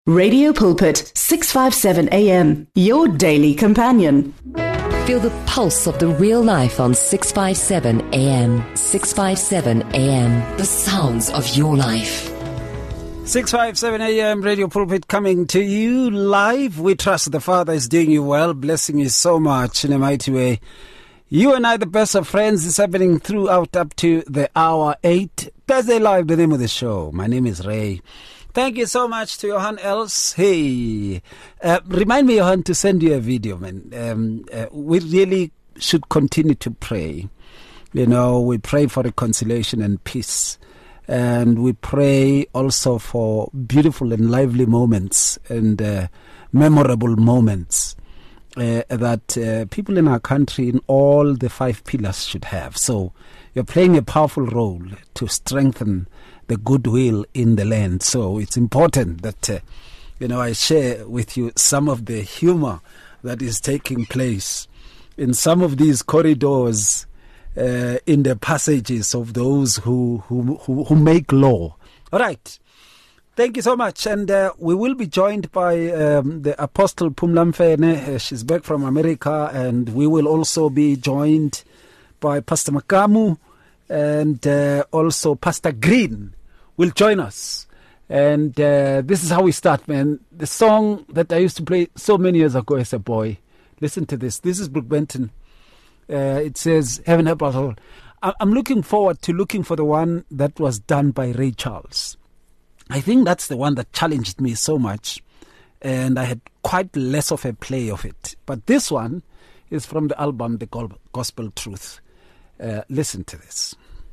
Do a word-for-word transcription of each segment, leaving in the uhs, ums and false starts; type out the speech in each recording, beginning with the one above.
Radio Pulpit, six fifty-seven A M, your daily companion. Feel the pulse of the real life on six fifty-seven A M. six fifty-seven A M, the sounds of your life. six fifty-seven A M, Radio Pulpit coming to you live. We trust the Father is doing you well, blessing you so much in a mighty way. You and I, the best of friends, is happening throughout up to the hour eight. Thursday Live, the name of the show. My name is Ray. Thank you so much to Johan Els. Hey, uh, remind me, Johan, to send you a video, man. Um, uh, we really should continue to pray. You know, we pray for reconciliation and peace. And we pray also for beautiful and lively moments and uh, memorable moments uh, that uh, people in our country in all the five pillars should have. So you're playing a powerful role to strengthen the goodwill in the land. So it's important that, uh, you know, I share with you some of the humor that is taking place in some of these corridors, uh, in the passages of those who, who, who, who make law. All right. Thank you so much. And uh, we will be joined by um, the Apostle Phumla Mfene. Uh, she's back from America. And we will also be joined by Pastor Makamu and uh, also Pastor Green will join us. And uh, this is how we start, man. The song that I used to play so many years ago as a boy. Listen to this. This is Brooke Benton. Uh, it says, Heaven Help Us All. I'm looking forward to looking for the one that was done by Ray Charles. I think that's the one that challenged me so much. And I had quite less of a play of it. But this one is from the album, The Gospel Truth. Uh, listen to this.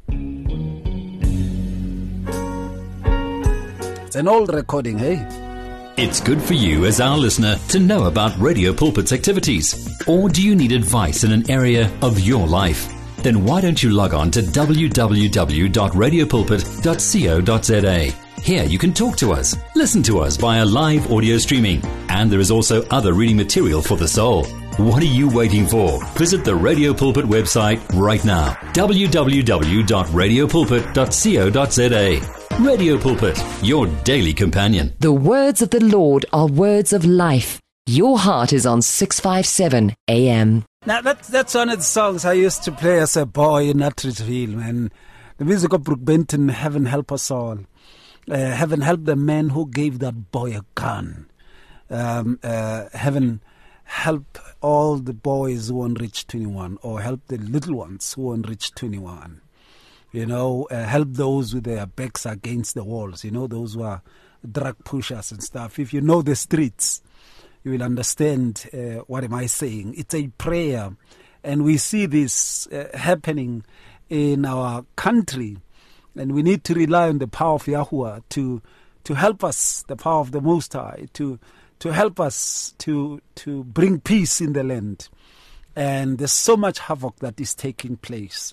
It's an old recording, hey? It's good for you as our listener to know about Radio Pulpit's activities. Or do you need advice in an area of your life? Then why don't you log on to w w w dot radio pulpit dot co dot z a. Here you can talk to us, listen to us via live audio streaming, and there is also other reading material for the soul. What are you waiting for? Visit the Radio Pulpit website right now, w w w dot radio pulpit dot co dot z a. Radio Pulpit, your daily companion. The words of the Lord are words of life. Your heart is on six fifty-seven A M. Now, that's, that's one of the songs I used to play as a boy in Atteridgeville, man. The music of Brooke Benton, Heaven Help Us All. Uh, heaven help the man who gave that boy a gun. Um, uh, heaven help all the boys who won't reach twenty-one, or help the little ones who won't reach twenty-one. You know, uh, help those with their backs against the walls, you know, those who are drug pushers and stuff. If you know the streets, you will understand uh, what am I saying. It's a prayer, and we see this uh, happening in our country, and we need to rely on the power of Yahuwah to to help us, the power of the Most High, to to help us to to bring peace in the land. And there's so much havoc that is taking place.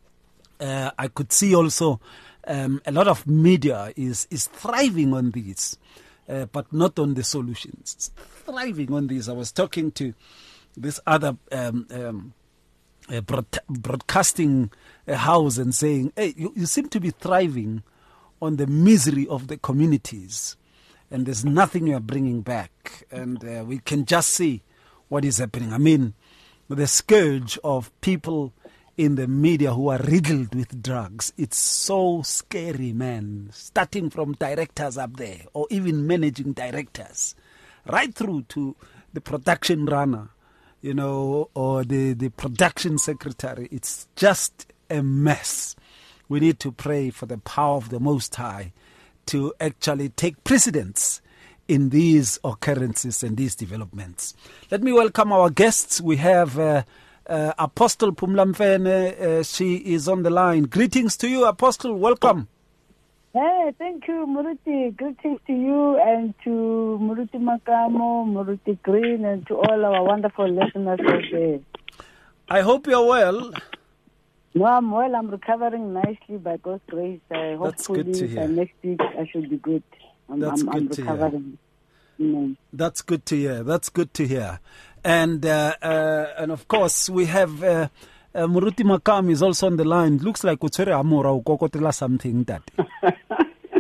Uh, I could see also um, a lot of media is, is thriving on these, uh, but not on the solutions. It's thriving on these. I was talking to this other um, um, uh, broad- broadcasting uh, house and saying, hey, you, you seem to be thriving on the misery of the communities, and there's nothing you are bringing back. And uh, we can just see what is happening. I mean, the scourge of people in the media who are riddled with drugs. It's so scary, man. Starting from directors up there, or even managing directors, right through to the production runner, you know, or the, the production secretary. It's just a mess. We need to pray for the power of the Most High to actually take precedence in these occurrences and these developments. Let me welcome our guests. We have Uh, Uh, Apostle Phumla Mfene, uh, she is on the line. Greetings to you, Apostle. Welcome. Hey, thank you, Muruti. Greetings to you and to Muruti Makamo, Muruti Green, and to all our wonderful listeners out there. I hope you're well. No, I'm well. I'm recovering nicely by God's grace. Uh, That's good to hear. Uh, next week I should be good. I'm, That's I'm, good I'm to recovering. hear. Mm. That's good to hear. That's good to hear. And uh, uh, and of course we have uh, uh, Muruti Makam is also on the line. Looks like Utsere Amora ukokotela something that.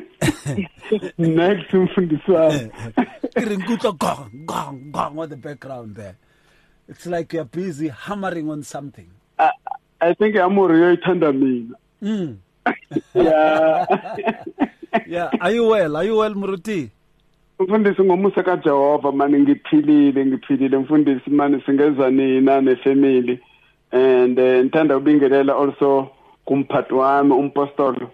Next umfundisi wami. Gong, gong, gong on the background there. It's like you're busy hammering on something. I, I think amore yoyithanda mina. Mm. Yeah. Yeah, are you well? Are you well, Muruti? Mfundisi ngomusa kaJehova mani ngiphilile ngiphilile mfundisi mani singeza nina nefamily and ngithanda ubingelela also kumphathi wami umpostoli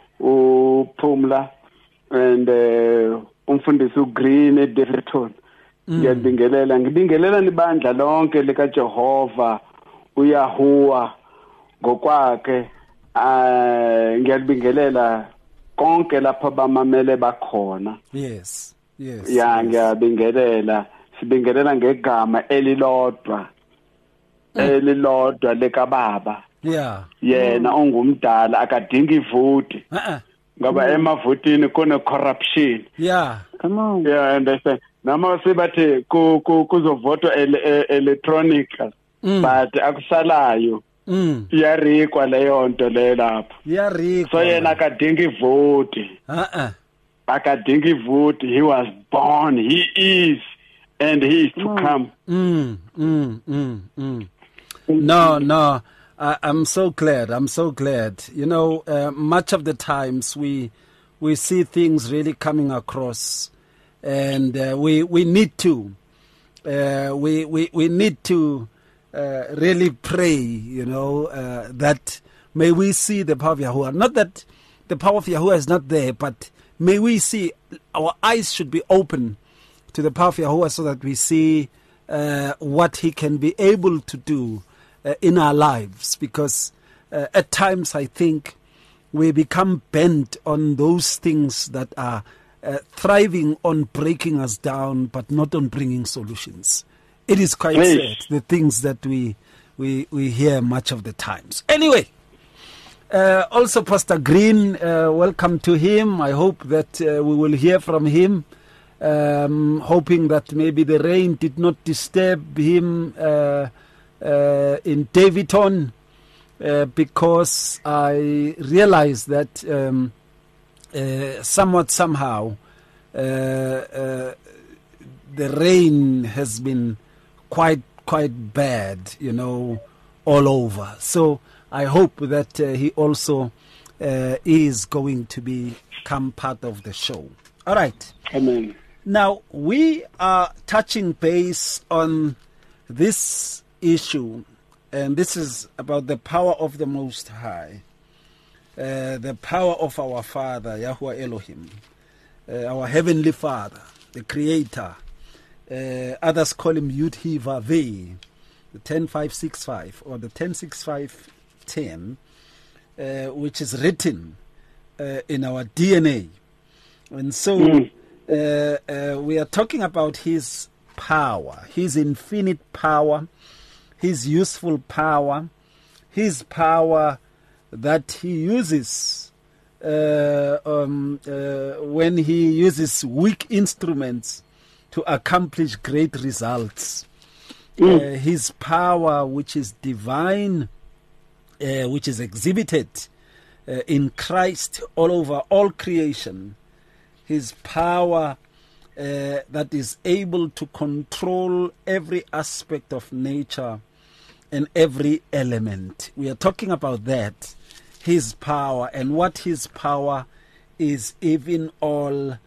uPhumla and uh, umfundisi uGreen eDevton. Ngiyabingelela ngibingelela nibandla lonke lika Jehova uyahuwa ngokwakhe. Ah ngiyabingelela konke lapha bamamele bakhona. Yes. Yes. Ya ngiyabingelela sibingelela ngegama elilodwa. Elilodwa leka baba. Yeah. Yena ongumdala akadinga ivuti. Uh-uh. Ngoba emavutini kune corruption. Yeah. Come on. Yeah, I understand. Nama sibathe ku kuzovoto electronic but akusalayo. Mm. Iyarikwa leyo nto le lapha. Iyarikwa. So yena akadinga ivuti. Uh-uh. Akadinga ivuti. He was born, he is and he is to come. Mm, mm, mm, mm. No, no. I, I'm so glad. I'm so glad. You know, uh, much of the times we we see things really coming across, and uh, we we need to uh, we we we need to uh, really pray. You know uh, that may we see the power of Yahuwah. Not that the power of Yahuwah is not there, but may we see. Our eyes should be open to the power of Yahuwah, so that we see uh, what He can be able to do Uh, in our lives, because uh, at times I think we become bent on those things that are uh, thriving on breaking us down, but not on bringing solutions. It is quite Hey. sad, the things that we we we hear much of the times. Anyway, uh, also Pastor Green, uh, welcome to him. I hope that uh, we will hear from him. Um, hoping that maybe the rain did not disturb him Uh, Uh, in Davidton, uh, because I realized that um, uh, somewhat somehow uh, uh, the rain has been quite quite bad, you know, all over. So I hope that uh, he also uh, is going to become part of the show. All right. Amen. Now we are touching base on this issue, and this is about the power of the Most High, uh, the power of our Father, Yahuwah Elohim, uh, our Heavenly Father, the Creator. Uh, others call him Yud He Vav Veh, the ten five six five or the ten six five ten, uh, which is written uh, in our D N A. And so Mm. uh, uh, we are talking about His power, His infinite power, His useful power, His power that He uses uh, um, uh, when He uses weak instruments to accomplish great results. Mm. Uh, his power, which is divine, uh, which is exhibited uh, in Christ all over all creation. His power uh, that is able to control every aspect of nature and every element. We are talking about that, His power, and what His power is even all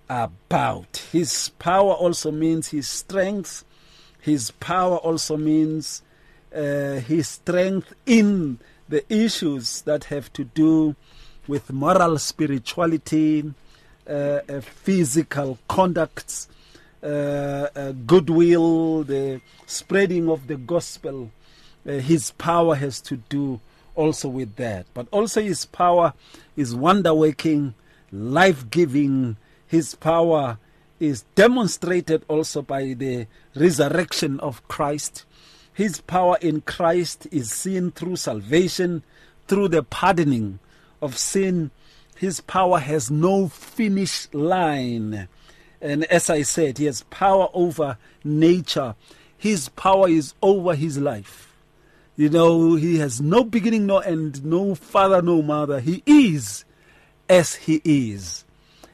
about. His power also means His strength. His power also means uh, His strength in the issues that have to do with moral spirituality, uh, uh, physical conducts, uh, uh, goodwill, the spreading of the gospel. Uh, his power has to do also with that. But also His power is wonder-working, life-giving. His power is demonstrated also by the resurrection of Christ. His power in Christ is seen through salvation, through the pardoning of sin. His power has no finish line. And as I said, He has power over nature. His power is over His life. You know, He has no beginning, no end, no father, no mother. He is as He is.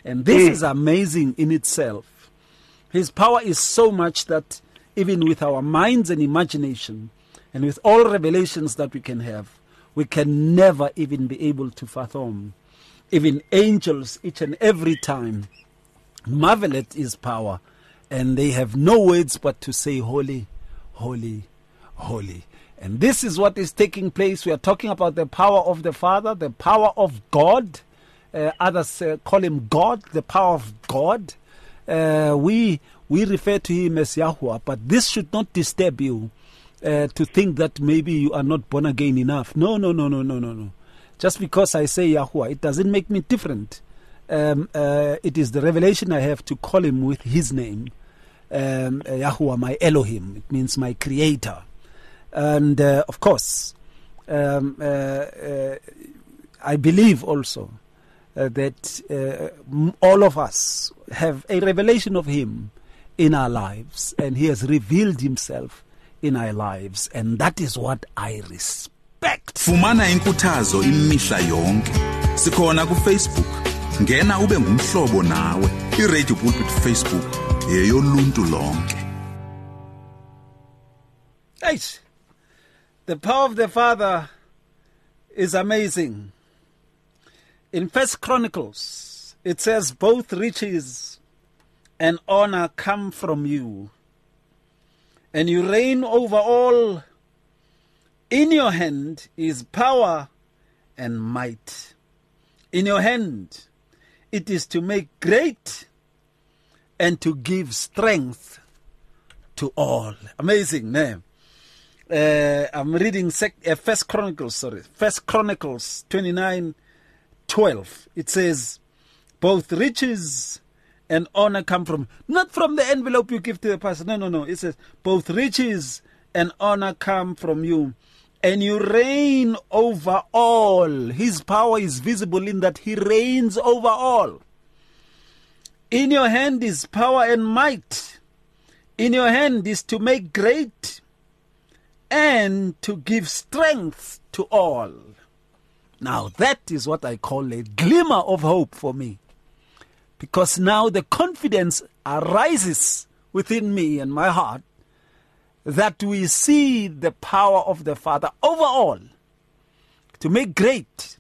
And this is amazing in itself. His power is so much that even with our minds and imagination, and with all revelations that we can have, we can never even be able to fathom. Even angels, each and every time, marvel at his power, and they have no words but to say, holy, holy, holy. And this is what is taking place. We are talking about the power of the Father, the power of God. Uh, others uh, call him God, the power of God. Uh, we we refer to him as Yahuwah, but this should not disturb you uh, to think that maybe you are not born again enough. No, no, no, no, no, no, no. Just because I say Yahuwah, it doesn't make me different. Um, uh, it is the revelation I have to call him with his name. Um, uh, Yahuwah, my Elohim. It means my creator. And uh, of course, um, uh, uh, I believe also uh, that uh, all of us have a revelation of him in our lives, and he has revealed himself in our lives, and that is what I respect. Fumana inkuthazo imihla yonke. Sikhona ku Facebook. Ngena ube ngumhlobo nawe. iRadio Pulpit Facebook yeyoluntu lonke. Hey, the power of the Father is amazing. In First Chronicles, it says, both riches and honor come from you, and you reign over all. In your hand is power and might. In your hand it is to make great and to give strength to all. Amazing name. Uh, I'm reading sec- uh, First Chronicles, sorry, First Chronicles twenty-nine twelve. It says, both riches and honor come from, not from the envelope you give to the pastor. No, no, no. It says, both riches and honor come from you, and you reign over all. His power is visible in that he reigns over all. In your hand is power and might. In your hand is to make great and to give strength to all. Now that is what I call a glimmer of hope for me. Because now the confidence arises within me and my heart that we see the power of the Father over all, to make great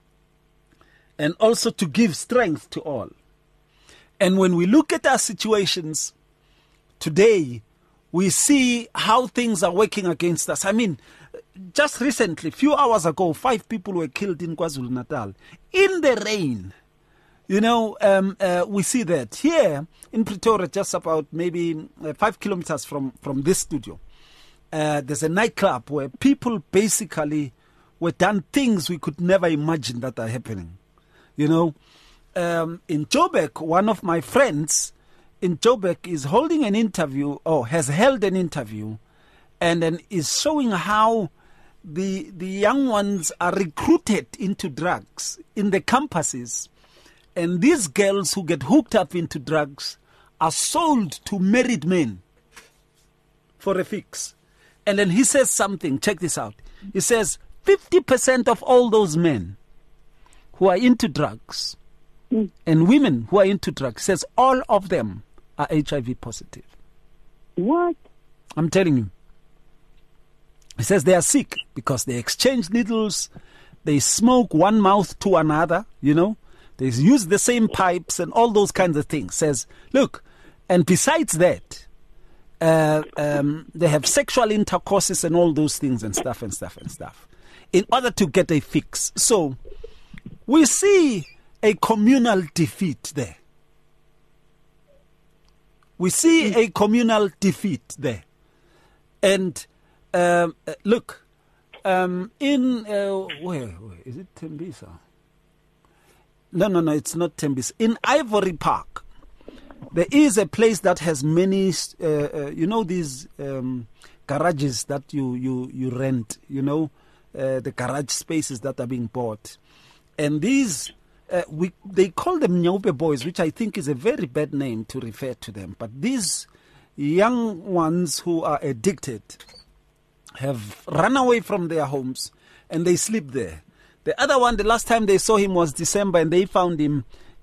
and also to give strength to all. And when we look at our situations today, we see how things are working against us. I mean, just recently, a few hours ago, five people were killed in KwaZulu-Natal in the rain. You know, um, uh, we see that here in Pretoria, just about maybe uh, five kilometers from, from this studio, uh, there's a nightclub where people basically were done things we could never imagine that are happening. You know, um, in Joburg, one of my friends in Joburg is holding an interview, or has held an interview, and then is showing how the the young ones are recruited into drugs in the campuses. And these girls who get hooked up into drugs are sold to married men for a fix. And then he says something, check this out. He says fifty percent of all those men who are into drugs mm. and women who are into drugs, says all of them are H I V positive. What? I'm telling you. He says they are sick because they exchange needles, they smoke one mouth to another, you know. They use the same pipes and all those kinds of things. Says, look, and besides that, uh, um, they have sexual intercourses and all those things and stuff and stuff and stuff in order to get a fix. So we see a communal defeat there. We see a communal defeat there. And um, uh, look, um, in, uh, where, where, is it Tembisa? No, no, no, it's not Tembisa. In Ivory Park, there is a place that has many, uh, uh, you know, these um, garages that you, you, you rent, you know, uh, the garage spaces that are being bought. And these, uh, we they call them Nyobe boys, which I think is a very bad name to refer to them. But these young ones who are addicted have run away from their homes and they sleep there. The other one, the last time they saw him was December, and they found him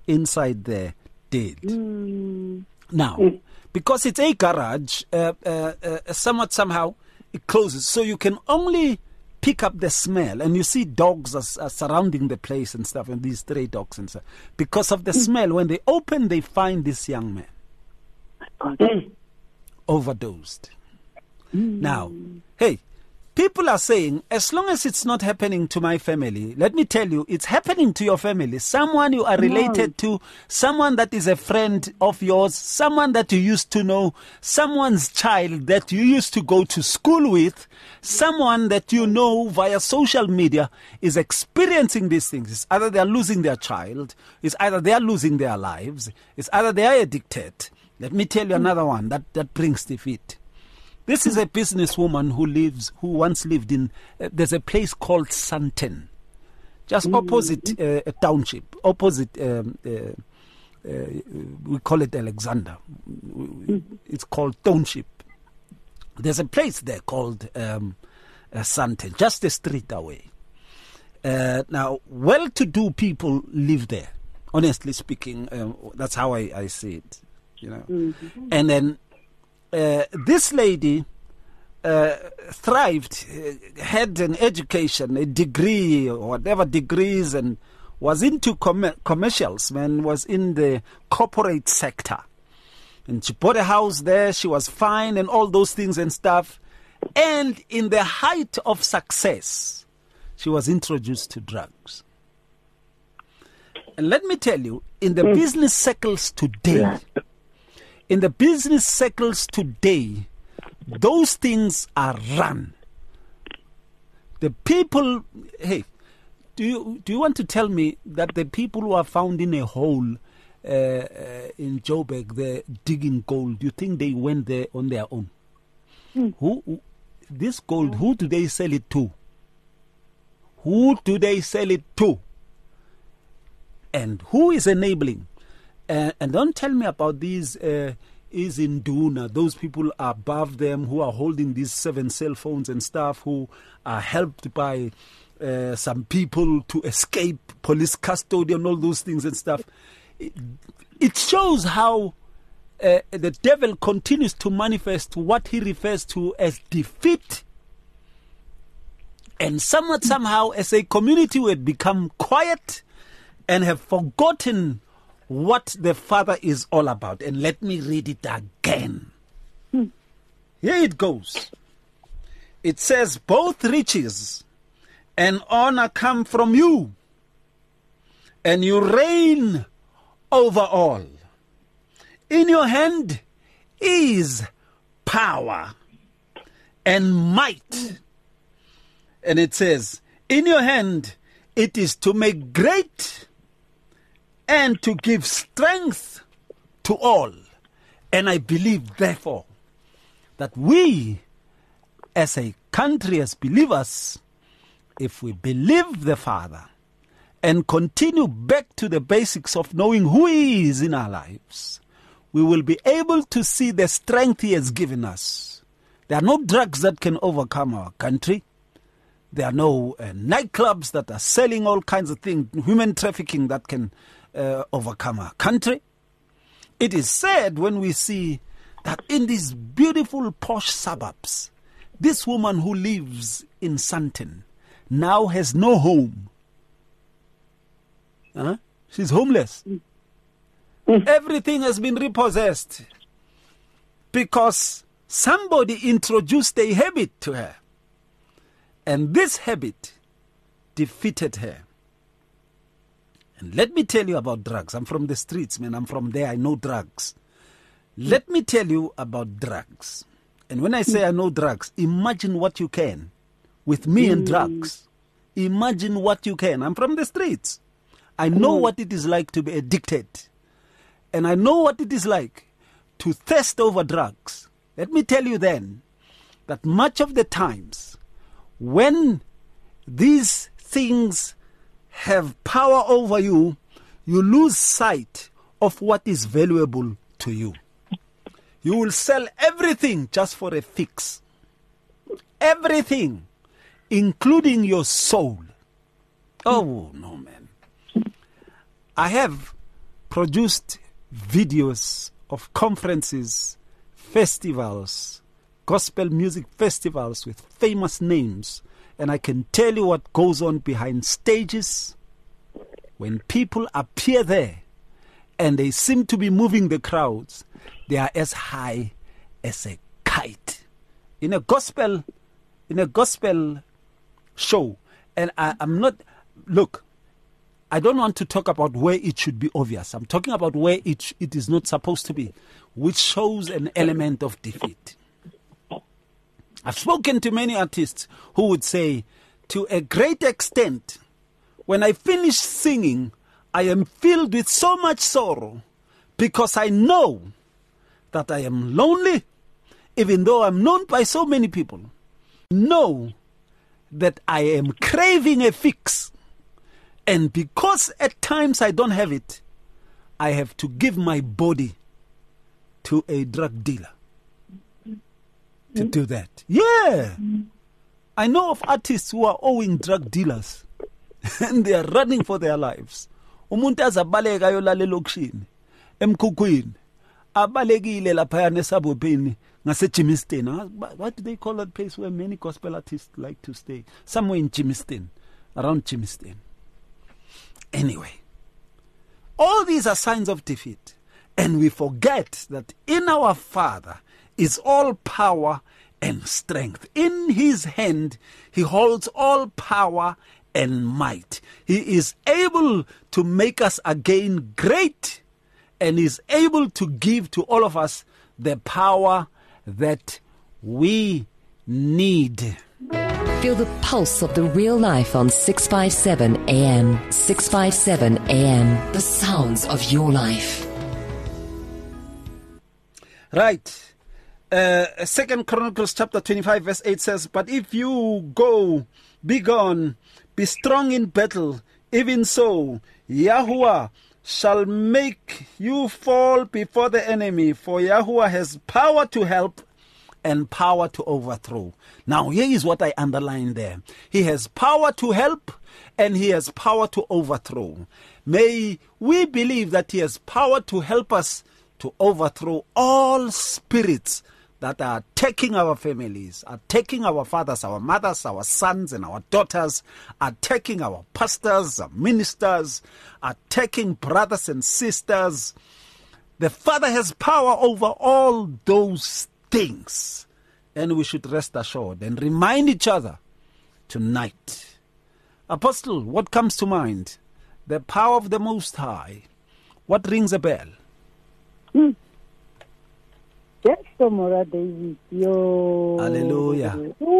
inside there dead. Mm. Now, because it's a garage, uh, uh, uh, somewhat somehow it closes, so you can only pick up the smell, and you see dogs are, are surrounding the place and stuff, and these stray dogs and stuff. Because of the mm. smell, when they open, they find this young man mm. overdosed. Mm. Now, hey, people are saying, as long as it's not happening to my family, let me tell you, it's happening to your family. Someone you are related no. to, someone that is a friend of yours, someone that you used to know, someone's child that you used to go to school with, someone that you know via social media is experiencing these things. It's either they are losing their child, it's either they are losing their lives, it's either they are addicted. Let me tell you another one that, that brings defeat. This is a businesswoman who lives, who once lived in, uh, there's a place called Sandton, just mm. opposite uh, a township, opposite, um, uh, uh, we call it Alexander. It's called Township. There's a place there called um, uh, Sandton, just a street away. Uh, now, well-to-do people live there, honestly speaking. Um, that's how I, I see it, you know. Mm-hmm. And then Uh, this lady uh, thrived, uh, had an education, a degree, or whatever degrees, and was into com- commercials, man, was in the corporate sector. And she bought a house there, she was fine, and all those things and stuff. And in the height of success, she was introduced to drugs. And let me tell you, in the mm. business circles today, yeah. In the business circles today, those things are run. The people, hey, do you do you want to tell me that the people who are found in a hole uh, uh, in Joburg, they're digging gold, do you think they went there on their own? Mm. Who, who, this gold, who do they sell it to? Who do they sell it to? And who is enabling? Uh, and don't tell me about these uh, is in Duna, those people above them who are holding these seven cell phones and stuff, who are helped by uh, some people to escape police custody and all those things and stuff. It, it shows how uh, the devil continues to manifest what he refers to as defeat. And somewhat somehow, as a community, we have become quiet and have forgotten what the Father is all about. And let me read it again. Hmm. Here it goes. It says, both riches and honor come from you, and you reign over all. In your hand is power and might. And it says, in your hand it is to make great and to give strength to all. And I believe, therefore, that we, as a country, as believers, if we believe the Father and continue back to the basics of knowing who He is in our lives, we will be able to see the strength He has given us. There are no drugs that can overcome our country. There are no uh, nightclubs that are selling all kinds of things, human trafficking that can uh, overcome our country. It is said when we see that in these beautiful posh suburbs, this woman who lives in Sandton now has no home. Huh? She's homeless. Everything has been repossessed because somebody introduced a habit to her. And this habit defeated her. And let me tell you about drugs. I'm from the streets, man. I'm from there. I know drugs. Let me tell you about drugs. And when I say I know drugs, imagine what you can with me and drugs. Imagine what you can. I'm from the streets. I know what it is like to be addicted. And I know what it is like to thirst over drugs. Let me tell you then that much of the times, when these things have power over you, you lose sight of what is valuable to you. You will sell everything just for a fix. Everything, including your soul. Oh, no, man. I have produced videos of conferences, festivals, gospel music festivals with famous names, and I can tell you what goes on behind stages when people appear there and they seem to be moving the crowds. They are as high as a kite. In a gospel, in a gospel show, and I, I'm not, look, I don't want to talk about where it should be obvious. I'm talking about where it, it is not supposed to be, which shows an element of defeat. I've spoken to many artists who would say, to a great extent, when I finish singing, I am filled with so much sorrow because I know that I am lonely, even though I'm known by so many people. Know that I am craving a fix. And because at times I don't have it, I have to give my body to a drug dealer to do that. Yeah. I know of artists who are owing drug dealers and they are running for their lives. Umuntu azabaleka ayolala elokishini emkhukhwini abalekile lapha nesabopeni ngase Jimiston. What do they call that place where many gospel artists like to stay? Somewhere in Jimiston, around Jimiston. Anyway, all these are signs of defeat, and we forget that in our Father is all power and strength. In his hand he holds all power and might. He is able to make us again great, and is able to give to all of us the power that we need. Feel the pulse of the real life on six fifty-seven A M. six fifty-seven A M. The sounds of your life. Right. Uh, Second Chronicles chapter twenty-five verse eight says, but if you go, be gone, be strong in battle, even so, Yahuwah shall make you fall before the enemy, for Yahuwah has power to help and power to overthrow. Now, here is what I underline there. He has power to help and he has power to overthrow. May we believe that he has power to help us to overthrow all spirits that are attacking our families, attacking our fathers, our mothers, our sons and our daughters, attacking our pastors, our ministers, attacking brothers and sisters. The Father has power over all those things, and we should rest assured and remind each other tonight. Apostle, what comes to mind? The power of the Most High. What rings a bell? Hmm. Yes, Tomora David. Yo. Hallelujah.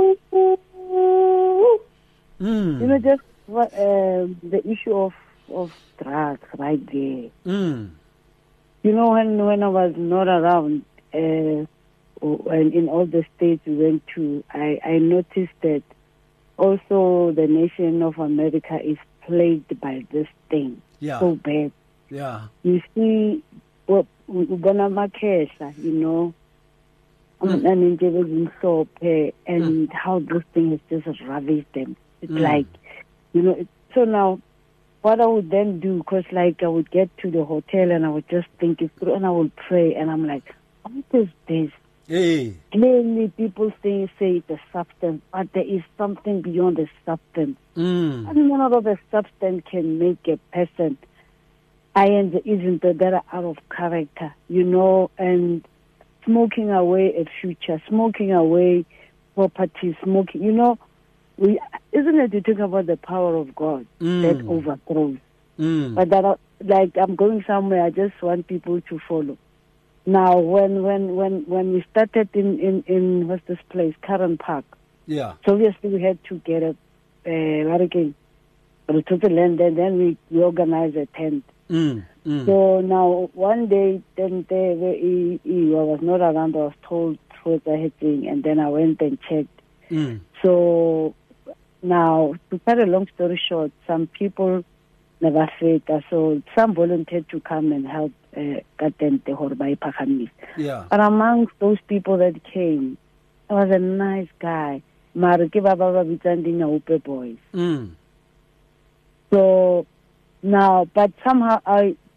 Mm. You know, just what, uh, the issue of, of drugs right there. Mm. You know, when, when I was not around, uh, and in all the states we went to, I, I noticed that also the nation of America is plagued by this thing. Yeah. So bad. Yeah. You see, well, Ugana Makesha, you know, Mm. and in soap, and mm. how this thing has just ravaged them. It's Mm. like, you know, it, so now what I would then do, because like I would get to the hotel and I would just think it through and I would pray, and I'm like, what is this? Hey. Clearly people say, say it's a substance, but there is something beyond the substance. Mm. And none of the substance can make a person iron isn't that are out of character, you know, and smoking away a future, smoking away property, smoking, you know, we isn't it you talk about the power of God Mm. that overthrows. Mm. But that, like, I'm going somewhere, I just want people to follow. Now, when when when when we started in in in what's this place, Karen Park? Yeah. So obviously we had to get a uh, what again? We took the land and then we, we organized a tent. Mm. Mm. So now one day, then they, he, he, I was not around. I was told what I had seen, and then I went and checked. Mm. So now, to cut a long story short, some people never fit. So some volunteered to come and help Katente Horbai Pakamis. Yeah. But amongst those people that came, I was a nice guy. Maruki Baba Bitanding Upe boys. Mm. So now, but somehow I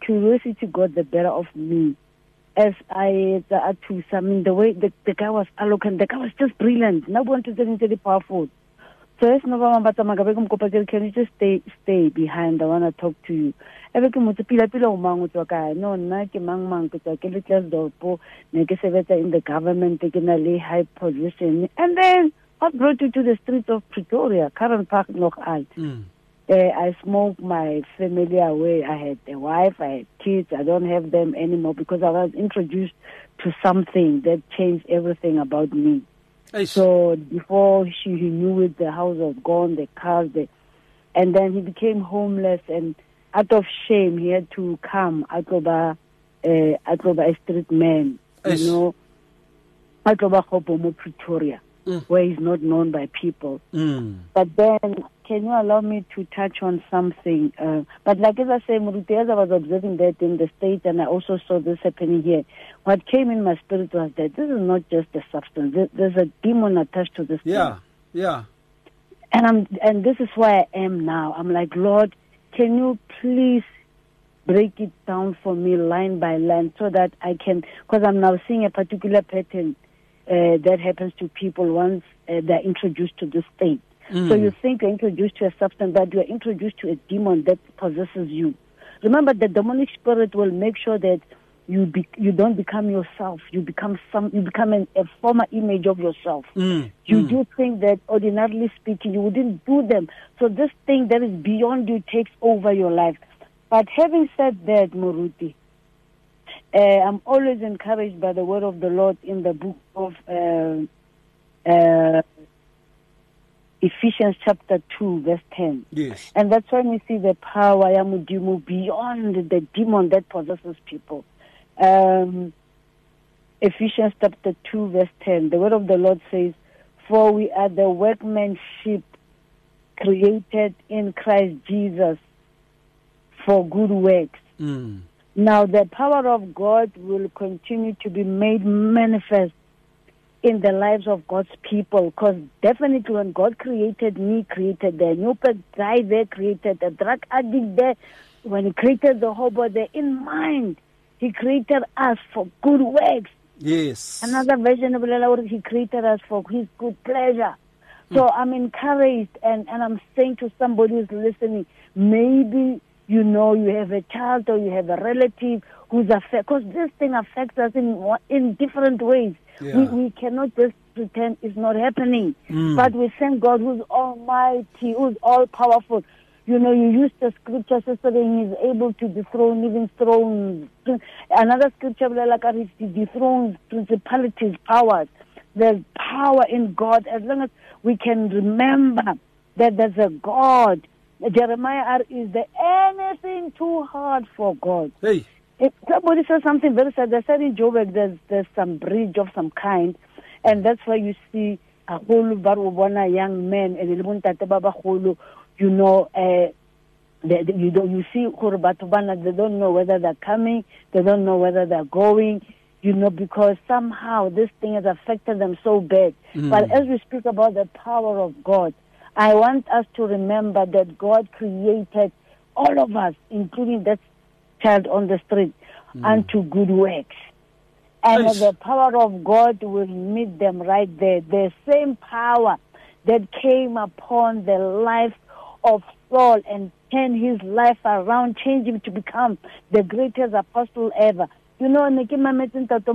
curiosity got the better of me. As I, uh, to I mean, the way the, the guy was eloquent, the guy was just brilliant. No one to say anything powerful. So as no one but can you just stay stay behind? I want to talk to you. Everything was a pila pila umang with guy. No, not a mang mang to take a little dopo, make a in the government, taking a lay high position. And then what brought you to the streets of Pretoria, Karen Park, Knock Out? Mm. Uh, I smoked my family away. I had a wife, I had kids. I don't have them anymore because I was introduced to something that changed everything about me. Eish. So before she, he knew it, the house was gone, the cars, the, and then he became homeless. And out of shame, he had to come out of a, uh, out of a street man, Eish. you know, out of a Hopomo Pretoria, mm. where he's not known by people. Mm. But then, can you allow me to touch on something? Uh, but like as I say, Muruti, as I was observing that in the States, and I also saw this happening here, what came in my spirit was that this is not just a substance. There's a demon attached to this Yeah, thing. yeah. And I'm, and this is where I am now. I'm like, Lord, can you please break it down for me line by line so that I can, because I'm now seeing a particular pattern uh, that happens to people once uh, they're introduced to this state. Mm. So you think you're introduced to a substance, but you're introduced to a demon that possesses you. Remember, the demonic spirit will make sure that you be, you don't become yourself. You become some. You become an, a former image of yourself. Mm. You mm. do things that, ordinarily speaking, you wouldn't do them. So this thing that is beyond you takes over your life. But having said that, Muruti, uh, I'm always encouraged by the word of the Lord in the book of Uh, uh, Ephesians chapter two, verse ten. Yes. And that's when we see the power yamudimu beyond the demon that possesses people. Um, Ephesians chapter two, verse ten. The word of the Lord says, "For we are the workmanship created in Christ Jesus for good works." Mm. Now the power of God will continue to be made manifest in the lives of God's people, because definitely when God created me, created the new guy there, created the drug addict there, when he created the hobo there, in mind, he created us for good works. Yes. Another version of the Lord, he created us for his good pleasure. So mm. I'm encouraged, and, and I'm saying to somebody who's listening, maybe you know you have a child or you have a relative who's affected, because this thing affects us in in different ways. Yeah. We, we cannot just pretend it's not happening. Mm. But we thank God who's almighty, who's all-powerful. You know, you used the scripture yesterday, he's able to dethrone even thrones. Another scripture, like he dethrones principalities, powers. There's power in God as long as we can remember that there's a God. Jeremiah, is there anything too hard for God? Hey. If somebody says something very sad, they said in Joburg there's there's some bridge of some kind, and that's why you see a whole barubona young men and you know, uh, they, they, you don't you see Batubana, they don't know whether they're coming, they don't know whether they're going, you know, because somehow this thing has affected them so bad. Mm. But as we speak about the power of God, I want us to remember that God created all of us, including that child on the street, mm. unto good works. And nice. The power of God will meet them right there. The same power that came upon the life of Saul and turned his life around, changed him to become the greatest apostle ever. You know, and then when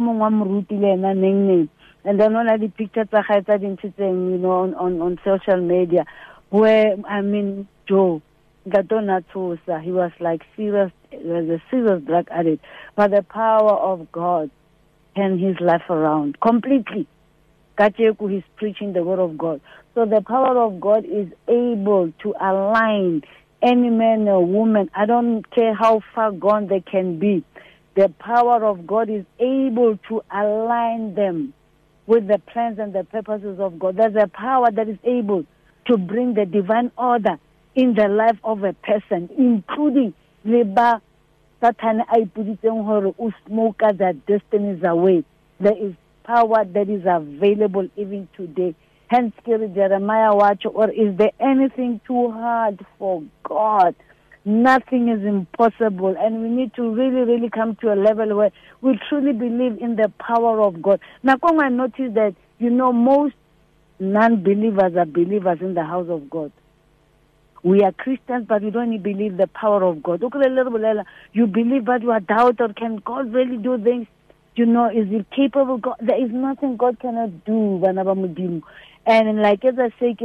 I the pictures I had you know, on, on, on social media, where, I mean, Joe, Gadona Tosa, he was like serious, he was a serious drug addict. But the power of God turned his life around completely. Kacheku is preaching the word of God. So the power of God is able to align any man or woman. I don't care how far gone they can be. The power of God is able to align them with the plans and the purposes of God. There's a power that is able to bring the divine order in the life of a person, including Leba Satan I put it on her smoke their destinies away. There is power that is available even today. Hence, Jeremiah watch, or is there anything too hard for God? Nothing is impossible, and we need to really, really come to a level where we truly believe in the power of God. Now, come and notice that, you know, most non-believers are believers in the house of God. We are Christians, but we don't believe the power of God. You believe, but you are doubted. Can God really do things? You know, is He capable? God, there is nothing God cannot do. And like as I say,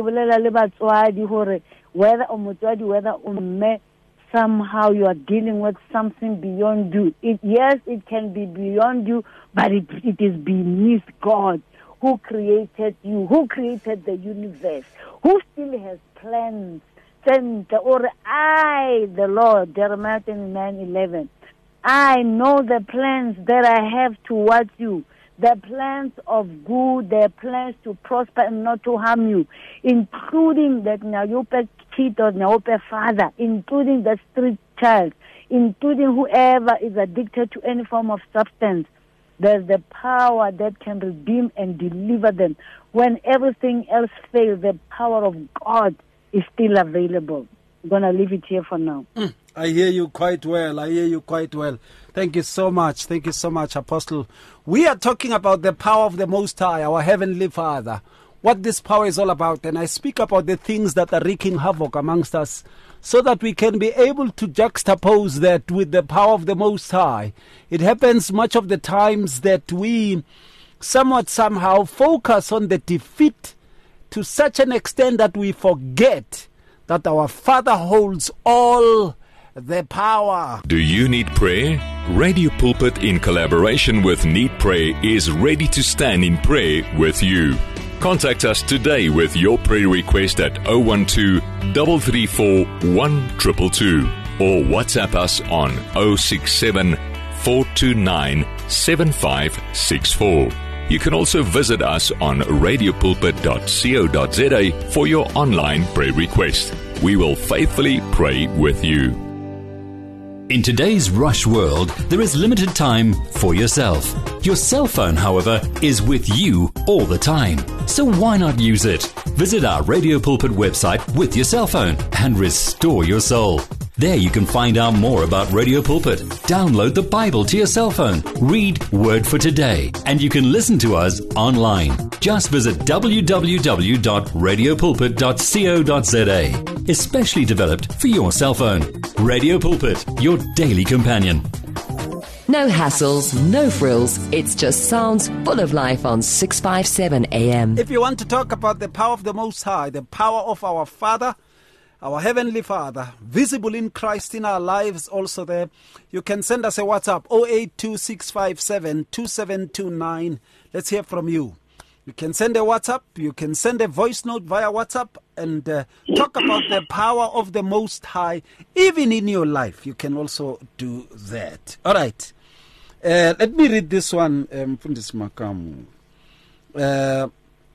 whether whether somehow you are dealing with something beyond you. It, yes, it can be beyond you, but it, it is beneath God, who created you, who created the universe, who still has plans. Or I, the Lord, Jeremiah twenty-nine eleven, I know the plans that I have towards you, the plans of good, the plans to prosper and not to harm you, including that Nyayope kid or Nyayope father, including the street child, including whoever is addicted to any form of substance. There's the power that can redeem and deliver them. When everything else fails, the power of God is still available. I'm going to leave it here for now. Mm, I hear you quite well. I hear you quite well. Thank you so much. Thank you so much, Apostle. We are talking about the power of the Most High, our Heavenly Father. What this power is all about. And I speak about the things that are wreaking havoc amongst us, so that we can be able to juxtapose that with the power of the Most High. It happens much of the times that we somewhat somehow focus on the defeat to such an extent that we forget that our Father holds all the power. Do you need prayer? Radio Pulpit, in collaboration with Need Prayer, is ready to stand in prayer with you. Contact us today with your prayer request at zero one two, three three four, one two two two or WhatsApp us on zero six seven, four two nine, seven five six four. You can also visit us on radio pulpit dot co dot za for your online prayer request. We will faithfully pray with you. In today's rush world, there is limited time for yourself. Your cell phone, however, is with you all the time. So why not use it? Visit our Radio Pulpit website with your cell phone and restore your soul. There you can find out more about Radio Pulpit. Download the Bible to your cell phone. Read Word for Today. And you can listen to us online. Just visit w w w dot radio pulpit dot co dot za. Especially developed for your cell phone. Radio Pulpit, your daily companion. No hassles, no frills. It's just sounds full of life on six fifty-seven A M. If you want to talk about the power of the Most High, the power of our Father, our Heavenly Father, visible in Christ in our lives also there, you can send us a WhatsApp, zero eight two, six five seven, two seven two nine. Let's hear from you. You can send a WhatsApp, you can send a voice note via WhatsApp and uh, talk about the power of the Most High, even in your life. You can also do that. All right. Uh, let me read this one um, from this Makamu. Uh,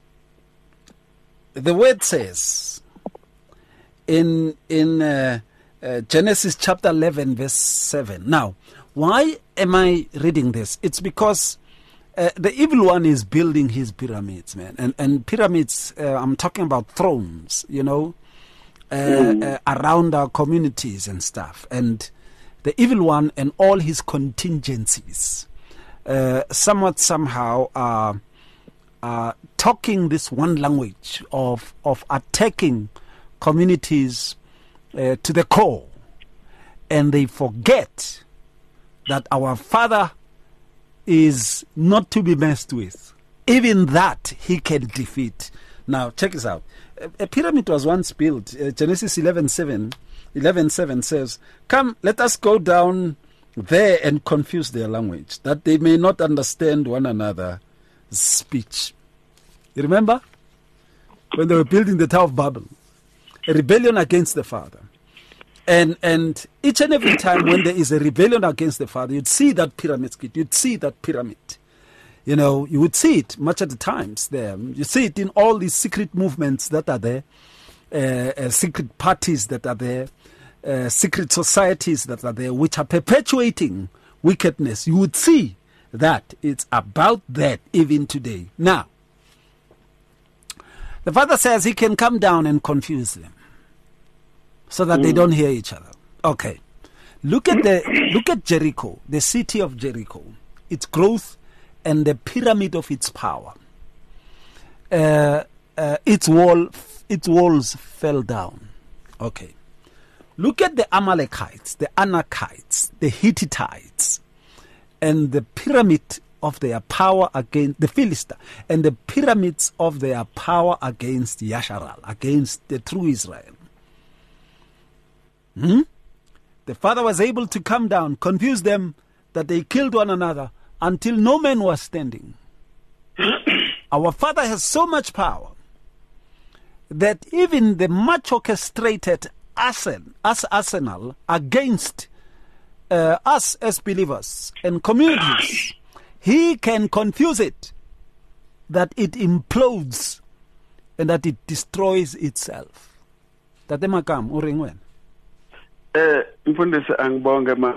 the word says in in uh, uh, Genesis chapter eleven verse seven. Now, why am I reading this? It's because uh, the evil one is building his pyramids, man, and and pyramids. Uh, I'm talking about thrones, you know, uh, mm. uh, around our communities and stuff, and the evil one and all his contingencies, uh, somewhat somehow are uh, talking this one language of of attacking communities uh, to the core, and they forget that our Father is not to be messed with. Even that he can defeat. Now check this out. A, a pyramid was once built. Uh, Genesis eleven seven. eleven seven says, "Come, let us go down there and confuse their language, that they may not understand one another's speech." You remember? When they were building the Tower of Babel, a rebellion against the Father. And and each and every time when there is a rebellion against the Father, you'd see that pyramid skit, you'd see that pyramid. You know, you would see it much at the times there. You see it in all these secret movements that are there. Uh, uh, secret parties that are there, uh, secret societies that are there, which are perpetuating wickedness. You would see that it's about that even today. Now, the Father says he can come down and confuse them so that mm. they don't hear each other, Okay. Look at the look at Jericho, the city of Jericho, its growth and the pyramid of its power. Uh, uh, its wall, its walls fell down. Okay. Look at the Amalekites, the Anakites, the Hittites, and the pyramid of their power against the Philistines, and the pyramids of their power against Yasharal, against the true Israel. Hmm? The father was able to come down, confuse them that they killed one another until no man was standing. Our Father has so much power that even the much orchestrated arsenal against uh, us as believers and communities, He can confuse it, that it implodes and that it destroys itself. Tate Makam, uring when? Eh, mfundisi angibonge ma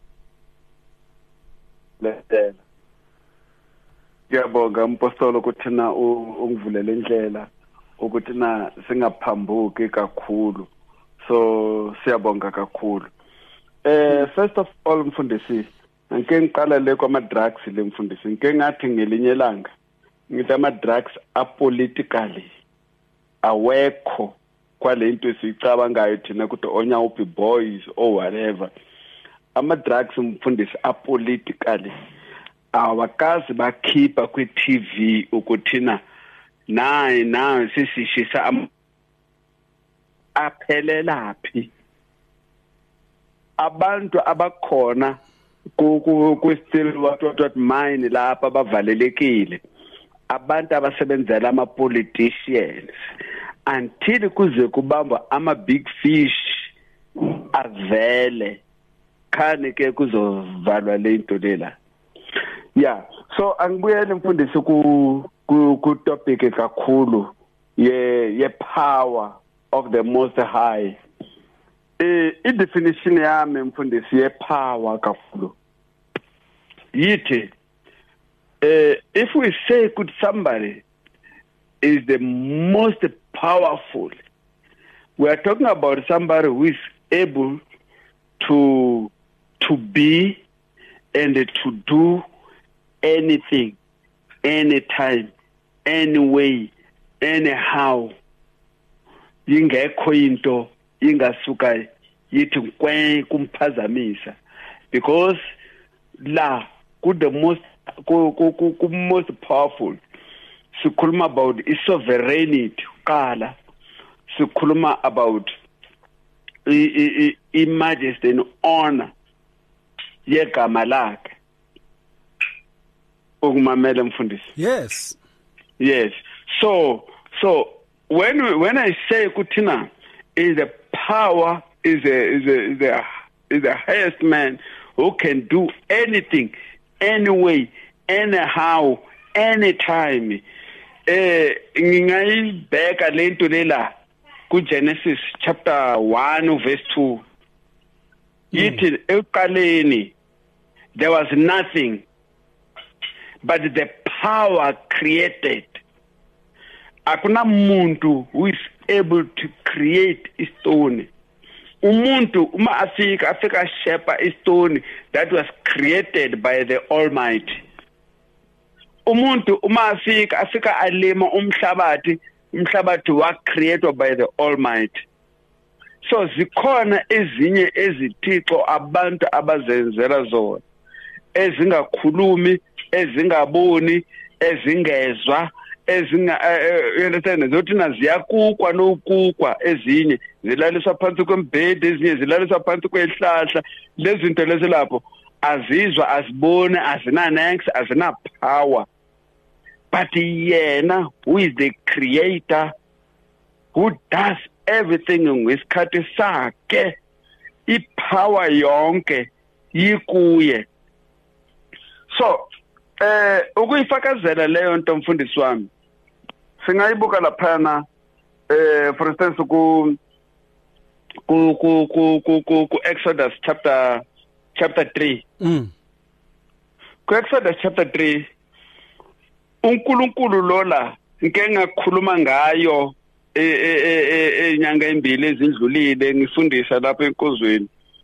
letela. Ngiyabonga mpostolo ukuthi na ungivulele indlela ukuthi na singaphambuki kakhulu. So siyabonga kakhulu. Eh first of all mfundisi, ngike ngiqala le kwama drugs le mfundisi. Ngike ngathi ngelinye ilanga ngithi ama drugs apolitically awekho kwale into esicabangayo thina ukuthi onya uphi boys or whatever. Ama drugs mfundisi apolitically awakazi bakhipha kwi T V ukuthi na nayi nayi sisishisa aphelela phi abantu abakhona ku still what what mine lapha bavalelekile abantu abasebenzela ama politicians until kuze kubamba ama big fish avele khane ke kuzovalwa le into lela. Yeah, so angibuyele mfundisi ku ku topic kakhulu ye ye power of the most high. Eh I definition yami mfundisi ye power kakhulu yithi eh if we say could somebody is the most powerful, we are talking about somebody who is able to to be and to do anything, anytime, anyway, anyhow. Ingekho into ingasuka yithi kwe kumphazamisa, because la good the most ku, ku, ku, ku most powerful sikhuluma about is sovereignty qala, sikhuluma about i, i, i majesty and honor yegama lakhe. Ukumamela mfundisi? Yes. Yes. So so when we, when I say kuthina is the power is a is a is the is the highest man who can do anything, anyway, anyhow, anytime. Eh ngingayibheka lento lela ku Genesis chapter one verse two. Yithi eqaleni there was nothing, but the power created. Akuna muntu who is able to create a stone. Umuntu uma afika afika shepa a stone that was created by the Almighty. Umuntu uma afika afika alima umhlabathi, umhlabathi was created by the Almighty. So zikhona ezinye ezithixo abantu abazenzela zona, ezingakhulumi, ezingaboni, ezingezwa, ezinga understand zothi naziyakukwa nokukwa, ezinye zilaliswa phansi kwembhedi, ezinye zilaliswa phansi kwehlahla. Lezi zinto lezi lapho azizwa, azibone, azina next, azina power. But yena who is the creator, who does everything ngesikhathi sakhe, ipower yonke yikuye. So eh ukuyifakazela leyo nto mfundisi wami singayibuka laphana eh for instance ku ku ku ku ku ku Exodus chapter chapter three. Mm. Ku Exodus chapter three uNkulunkulu lola ngeke ngakhuluma ngayo enyanga embili ezindlulile ngifundisa lapha enkozweni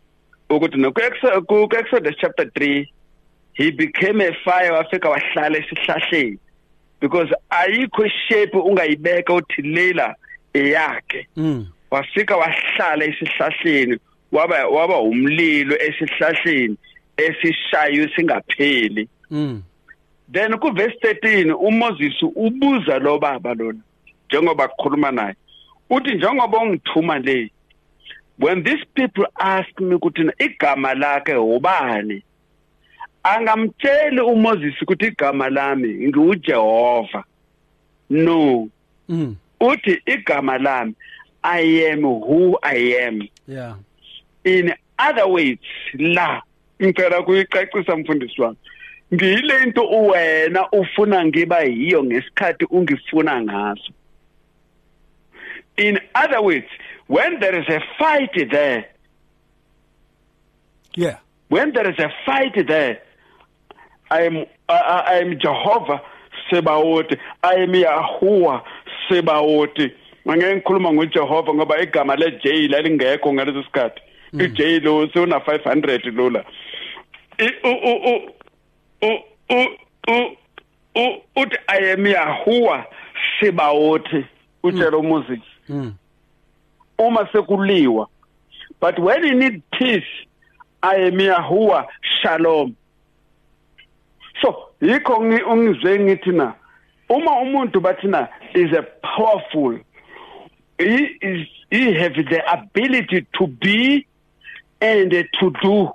ukuthi no ku Exodus chapter three he became a fire wafika wahlala esihlahleni because ayikho shape ungayibeka uthi lela eyakhe mm wafika wahlala esihlahleni waba waba umlilo esihlahleni esishayo singapheli mm then ku verse thirteen uMoses ubuza lo baba lona njengoba kukhuluma naye uthi njengoba ungithuma le when these people ask me ukuthi igama lakhe ubani angamtsheli uMoses ukuthi igama lami nguJehova no mm uthi igama lami I am who I am yeah in other words la ngicela kuyicacisa mfundisi wami ngile into uwena ufuna ngiba yiyo ngesikhathi ungifuna ngaso in other words when there is a fight there yeah when there is a fight there I am I, I am Jehovah Sebaoth I am Yahuwah Sebaoth manje ngikhuluma ngoJehova ngoba igama le J lalingekho ngaleso sikhathi iJ lo sona five hundred lola u u u u u uthi I am Yahuwah Sebaoth utshela uMoses uma sekuliwa but when you need peace I am Yahuwah Shalom so yikho ungizwe ngithi na uma umuntu bathina is a powerful he is he have the ability to be and to do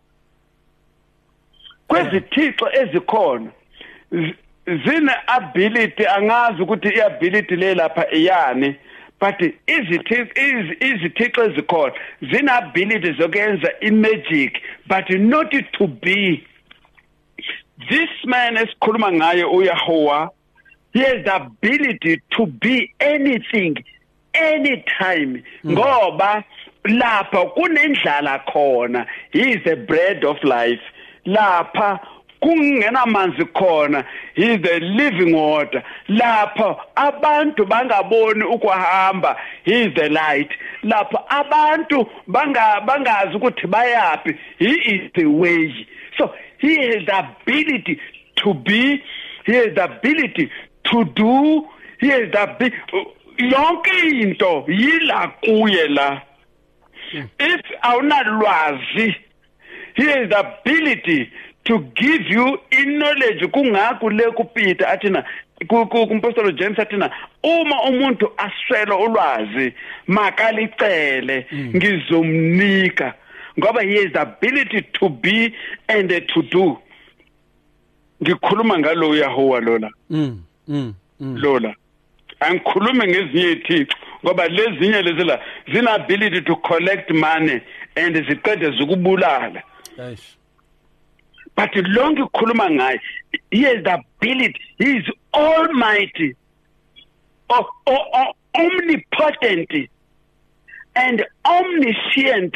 kwezithixo ezikhona zina ability angazi ukuthi iability le lapha iyani but izithixo izithixo ezikhona zina ability zokwenza imagic but not to be this man esikhuluma ngaye uYahuwah he has the ability to be anything anytime ngoba lapha kunendlala khona he is the bread of life lapha kungena manzi khona he is the living water lapha abantu bangaboni ukuhamba he is the light lapha abantu banga bangazi ukuthi bayapi he is the way so he has the ability to be he has the ability to do he has the yonke into yila kuye la if awunalwazi he has the ability to give you in knowledge kungakho le kuPeter athina kumpostolo James athina uma umuntu aswela ulwazi makalicele ngizomnika ngoba he has the ability to be and to do ngikhuluma ngalo Yahuwah lola mm mm lola angikhulume ngezinye ithixo ngoba lezinye lezi la zina ability to collect money and ziqede zikubulala yes but lonke ukukhuluma ngaye he has the ability he is almighty oh, oh, oh, omnipotent and omniscient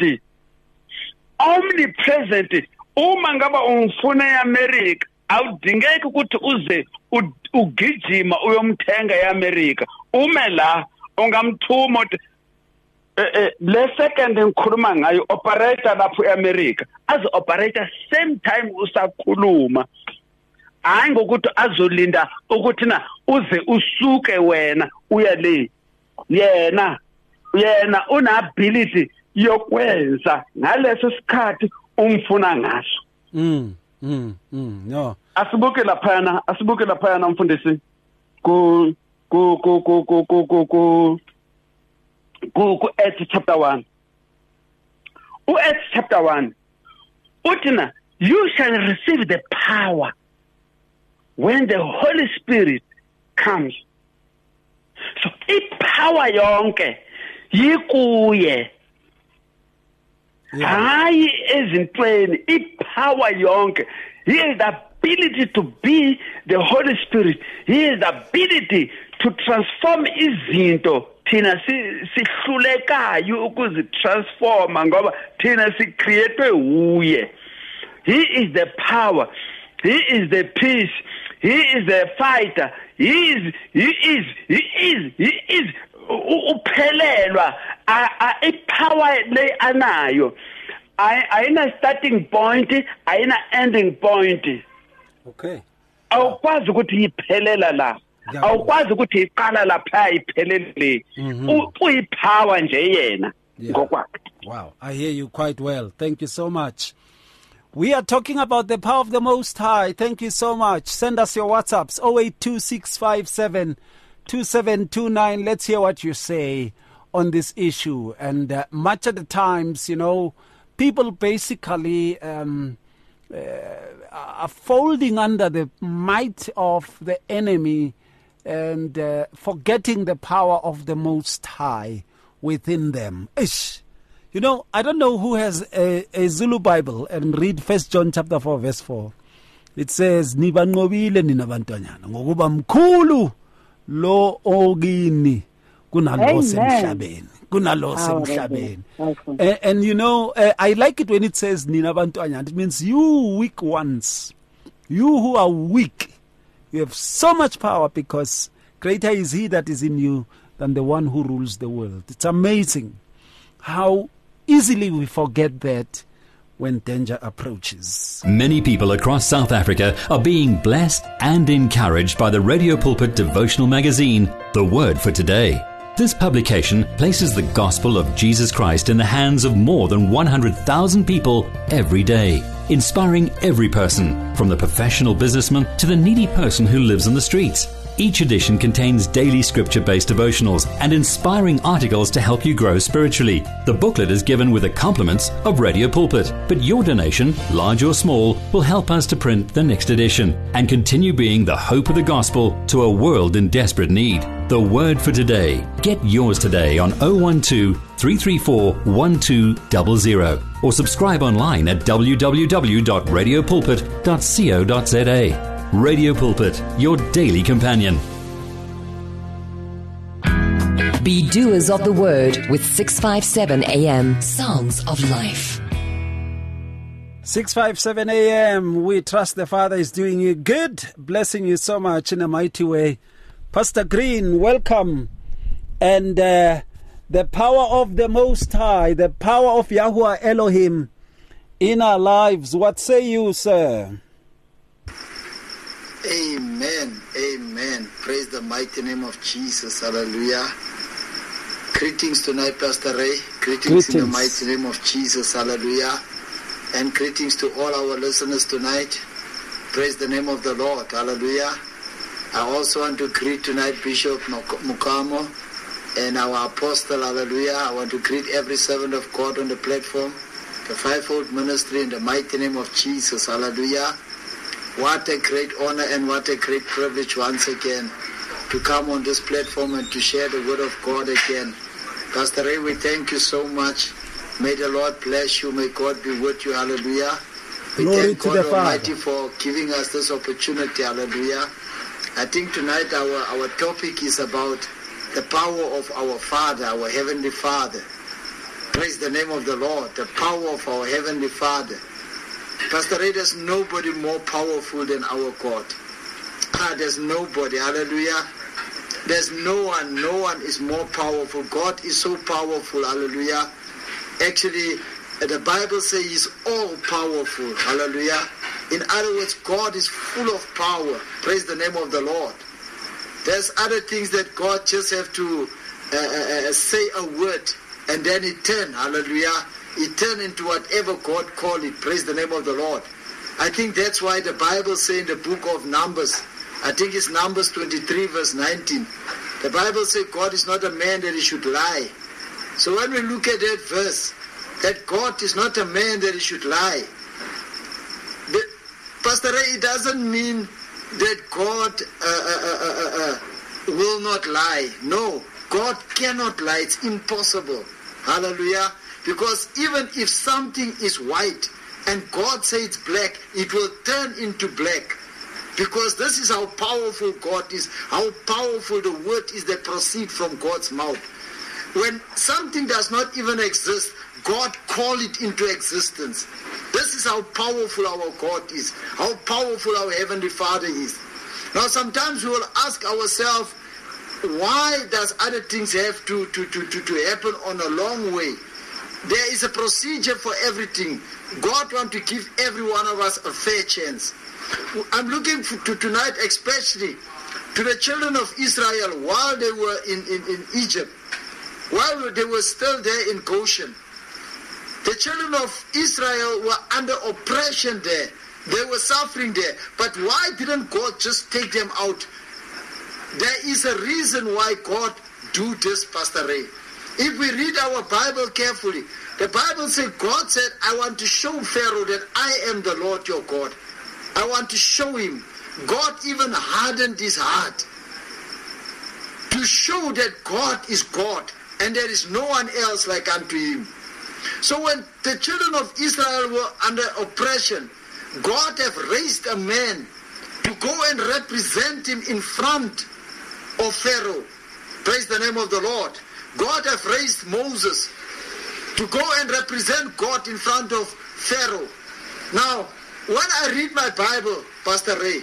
omnipresent uma ngaba ungifuna eAmerica awudingeki ukuthi uze ugijima uyomthenga eAmerica ume la ungamthuma eh le second ngikhuluma ngayo operator lapho eAmerica az operator same time usakhuluma hayi ngokuthi azolinda ukuthi na uze usuke wena uya le yena yena una ability yokwenza ngaleso sikhathi umfuna ngaso mm mm mm no asibuke laphana asibuke laphana mfundisi ku ku ku ku ku ku ku ku ku Acts chapter one u Acts chapter one utina you shall receive the power when the Holy Spirit comes so ipower yonke yikuye hayi ezintweni ipower yonke he has the ability to be the Holy Spirit he has the ability to transform izinto thina sihlulekayo ukuzitransforma ngoba thina sicreatwe uye he is the power he is the peace he is the fighter he is he is he is he is uphelelwa a power le anayo I ayina starting point, ayina ending point. Okay. Awukwazi ukuthi iphelela la. Awukwazi ukuthi iqala lapha iphelele. Uyipower nje yena ngokwakhe. Wow, I hear you quite well. Thank you so much. We are talking about the power of the Most High. Thank you so much. Send us your WhatsApps, oh eight two six five seven two seven two nine. Let's hear what you say on this issue. And uh, much of the times, you know, people basically um, uh, are folding under the might of the enemy and uh, forgetting the power of the Most High within them. Ish. You know, I don't know who has a, a Zulu Bible and read First John chapter four verse four. It says, "Nibanqobile nina bantwanyana ngokuba mkhulu lo ogini kunalo semhlabeni kunalo semhlabeni." And, and you know, uh, I like it when it says nina bantwanyana. It means you weak ones, you who are weak, you have so much power because greater is He that is in you than the one who rules the world. It's amazing how easily we forget that when danger approaches. Many people across South Africa are being blessed and encouraged by the Radio Pulpit devotional magazine, The Word for Today. This publication places the gospel of Jesus Christ in the hands of more than one hundred thousand people every day, inspiring every person, from the professional businessman to the needy person who lives on the streets. Each edition contains daily scripture-based devotionals and inspiring articles to help you grow spiritually. The booklet is given with the compliments of Radio Pulpit, but your donation, large or small, will help us to print the next edition and continue being the hope of the gospel to a world in desperate need. The Word for Today. Get yours today on oh one two, three three four, one two zero zero or subscribe online at w w w dot radio pulpit dot co dot z a. Radio Pulpit, your daily companion. Be doers of the word with six fifty-seven A M. Sounds of Life. six fifty-seven A M. We trust the Father is doing you good, blessing you so much in a mighty way. Pastor Green, welcome. And uh, the power of the Most High, the power of Yahuwah Elohim in our lives. What say you, sir? Amen. Amen. Praise the mighty name of Jesus. Hallelujah. Greetings tonight, Pastor Ray. Greetings, greetings in the mighty name of Jesus. Hallelujah. And greetings to all our listeners tonight. Praise the name of the Lord. Hallelujah. I also want to greet tonight Bishop Mukamo and our apostle. Hallelujah. I want to greet every servant of God on the platform, the fivefold ministry in the mighty name of Jesus. Hallelujah. What a great honor and what a great privilege once again to come on this platform and to share the word of God again. Pastor Ray, we thank you so much. May the Lord bless you. May God be with you. Hallelujah. We Glory thank to God the Father Almighty for giving us this opportunity. Hallelujah. I think tonight our, our topic is about the power of our Father, our Heavenly Father. Praise the name of the Lord. The power of our Heavenly Father. Pastor Ray, there's nobody more powerful than our God. Ah, there's nobody. Hallelujah. There's no one. No one is more powerful. God is so powerful. Hallelujah. Actually, the Bible says He's all powerful. Hallelujah. In other words, God is full of power. Praise the name of the Lord. There's other things that God just have to uh, uh, say a word and then it turn. Hallelujah. It turn into whatever God called it. Praise the name of the Lord. I think that's why the Bible says in the book of Numbers, I think it's Numbers twenty-three verse nineteen. The Bible says God is not a man that He should lie. So when we look at that verse, that God is not a man that He should lie. The, Pastor Ray, it doesn't mean that God uh, uh, uh, uh, uh, will not lie. No, God cannot lie. It's impossible. Hallelujah. Because even if something is white and God says it's black, it will turn into black. Because this is how powerful God is, how powerful the word is that proceeds from God's mouth. When something does not even exist, God called it into existence. This is how powerful our God is, how powerful our Heavenly Father is. Now sometimes we will ask ourselves, why does other things have to, to, to, to, to happen on a long way? There is a procedure for everything. God wants to give every one of us a fair chance. I'm looking for, to tonight especially to the children of Israel while they were in, in, in Egypt, while they were still there in Goshen. The children of Israel were under oppression there. They were suffering there. But why didn't God just take them out? There is a reason why God do this, Pastor Ray. If we read our Bible carefully, the Bible says, God said, I want to show Pharaoh that I am the Lord your God. I want to show him. God even hardened his heart to show that God is God and there is no one else like unto him. So when the children of Israel were under oppression, God have raised a man to go and represent him in front of Pharaoh. Praise the name of the Lord. God have raised Moses to go and represent God in front of Pharaoh. Now, when I read my Bible, Pastor Ray,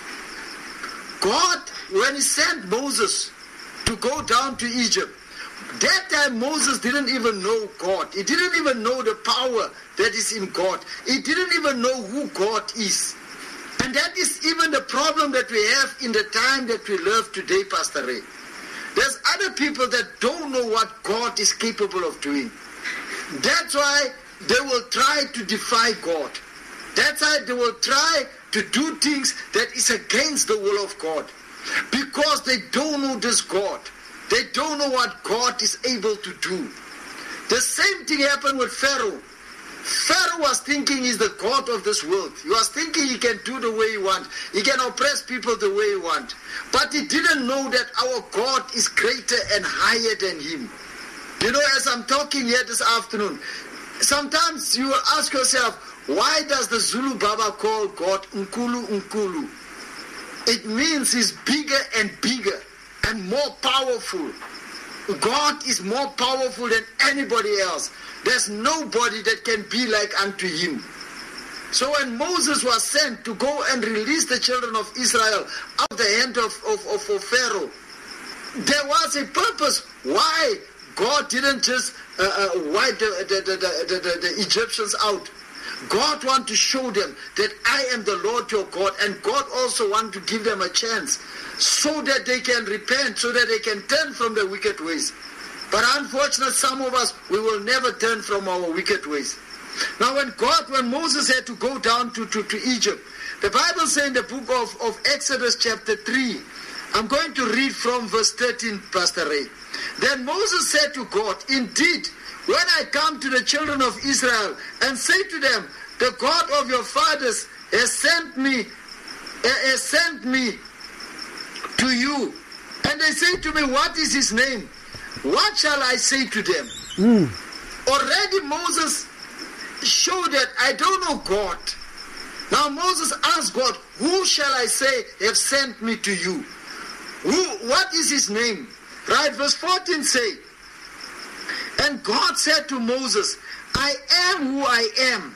God, when he sent Moses to go down to Egypt, that time Moses didn't even know God. He didn't even know the power that is in God. He didn't even know who God is. And that is even the problem that we have in the time that we live today, Pastor Ray. There's other people that don't know what God is capable of doing. That's why they will try to defy God. That's why they will try to do things that is against the will of God. Because they don't know this God. They don't know what God is able to do. The same thing happened with Pharaoh. Pharaoh was thinking he's the God of this world. He was thinking he can do the way he wants. He can oppress people the way he wants. But he didn't know that our God is greater and higher than him. You know, as I'm talking here this afternoon, sometimes you will ask yourself, why does the Zulu Baba call God Nkulu Nkulu? It means he's bigger and bigger and more powerful. God is more powerful than anybody else. There's nobody that can be like unto him. So when Moses was sent to go and release the children of Israel out of the hand of, of, of, of Pharaoh, there was a purpose why God didn't just uh, uh, wipe the, the, the, the, the, the Egyptians out. God wants to show them that I am the Lord your God, and God also wants to give them a chance so that they can repent, so that they can turn from their wicked ways. But unfortunately, some of us, we will never turn from our wicked ways. Now when God, when Moses had to go down to, to, to Egypt, the Bible says in the book of, of Exodus chapter three, I'm going to read from verse thirteen, Pastor Ray. Then Moses said to God, indeed, when I come to the children of Israel and say to them, the God of your fathers has sent me, has sent me to you. And they say to me, what is his name? What shall I say to them? Mm. Already Moses showed that I don't know God. Now Moses asked God, who shall I say have sent me to you? Who? What is his name? Right, verse fourteen say, and God said to Moses, I am who I am.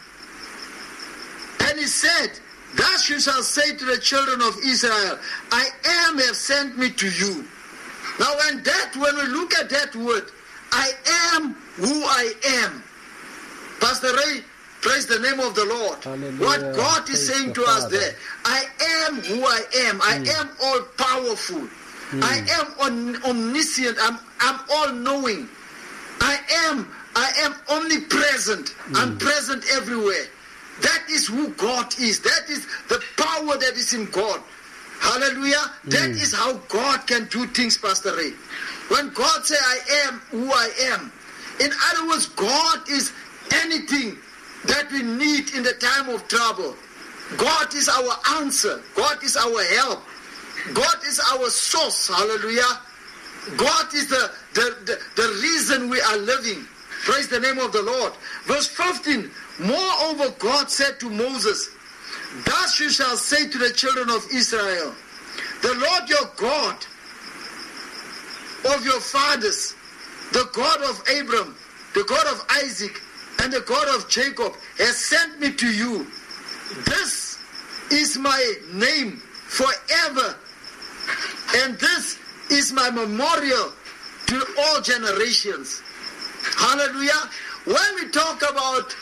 And he said, thus you shall say to the children of Israel, I am have sent me to you. Now when that, when we look at that word, I am who I am. Pastor Ray, praise the name of the Lord. Hallelujah. What God is praise saying to us there, I am who I am. I mm. am all powerful. Mm. I am om- omniscient. I'm, I'm all knowing. I am, I am omnipresent. Mm. I'm present everywhere. That is who God is. That is the power that is in God. Hallelujah. Mm. That is how God can do things, Pastor Ray. When God says, I am who I am. In other words, God is anything that we need in the time of trouble. God is our answer. God is our help. God is our source. Hallelujah. God is the, the, the, the reason we are living. Praise the name of the Lord. Verse fifteen. Moreover, God said to Moses, thus you shall say to the children of Israel, the Lord your God of your fathers, the God of Abram, the God of Isaac, and the God of Jacob has sent me to you. This is my name forever, and this is my memorial to all generations. Hallelujah. When we talk about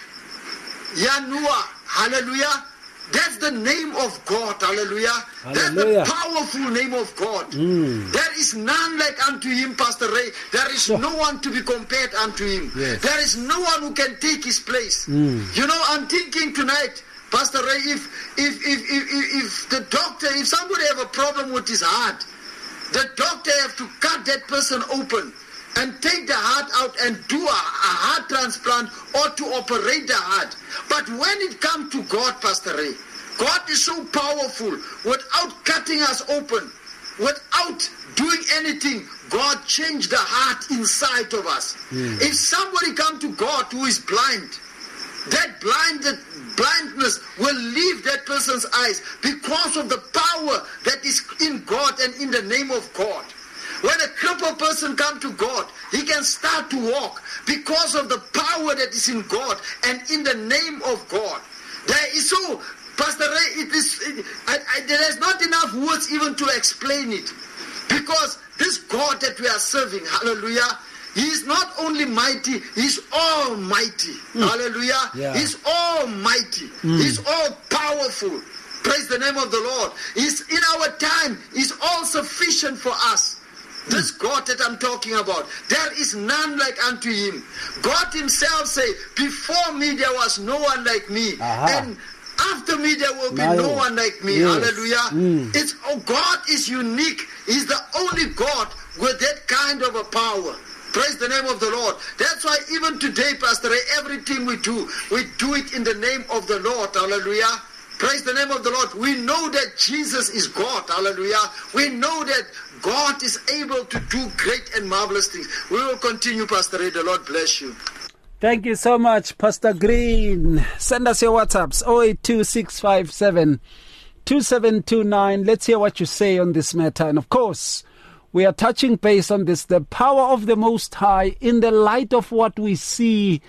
Yanuah, hallelujah, that's the name of God, hallelujah. Hallelujah. That's the powerful name of God. Mm. There is none like unto him, Pastor Ray. There is Sure. no one to be compared unto him. Yes. There is no one who can take his place. Mm. You know, I'm thinking tonight, Pastor Ray, if, if, if, if, if, if the doctor, if somebody have a problem with his heart, the doctor have to cut that person open and take the heart out and do a, a heart transplant or to operate the heart. But when it comes to God, Pastor Ray, God is so powerful. Without cutting us open, without doing anything, God changed the heart inside of us. Mm. If somebody come to God who is blind, that blinded blindness will leave that person's eyes because of the power that is in God and in the name of God. When a crippled person comes to God, he can start to walk because of the power that is in God and in the name of God. There is so, Pastor Ray, it is, it, I, I, there is not enough words even to explain it. Because this God that we are serving, hallelujah, He is not only mighty, He's almighty. Mm. Hallelujah. Yeah. He's almighty. Mm. He's all powerful. Praise the name of the Lord. He's in our time, He's all sufficient for us. This God that I'm talking about, there is none like unto Him. God Himself say, before me there was no one like me. Uh-huh. And after me there will be no, no one like me. Yes. Hallelujah. Mm. It's oh, God is unique. He's the only God with that kind of a power. Praise the name of the Lord. That's why even today, Pastor, everything we do, we do it in the name of the Lord. Hallelujah. Praise the name of the Lord. We know that Jesus is God. Hallelujah. We know that God is able to do great and marvelous things. We will continue, Pastor Ray. The Lord bless you. Thank you so much, Pastor Green. Send us your WhatsApps, zero eight two six five seven two seven two nine. Let's hear what you say on this matter. And of course, we are touching base on this, the power of the Most High in the light of what we see